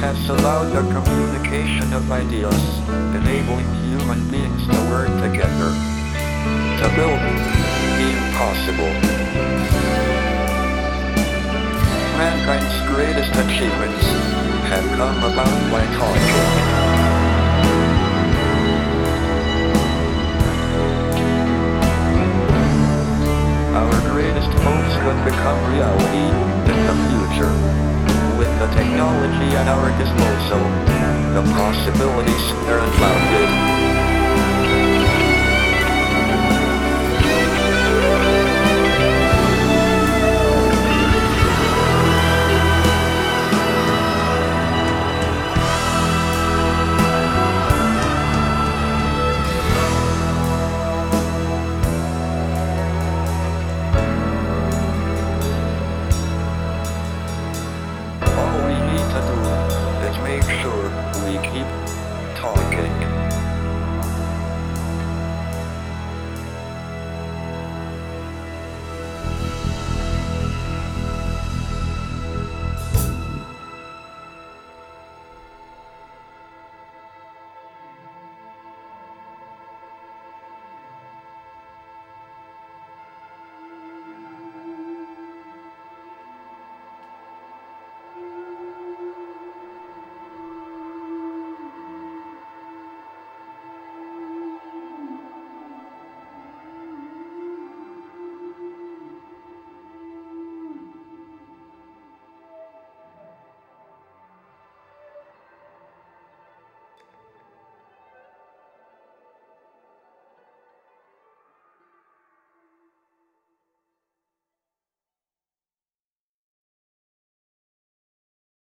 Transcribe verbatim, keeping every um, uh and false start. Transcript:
has allowed the communication of ideas, enabling human beings to work together to build the impossible. Mankind's greatest achievements have come about by talking. Our greatest hopes could become reality in the future. With the technology at our disposal, the possibilities are unbounded. Make sure we keep talking.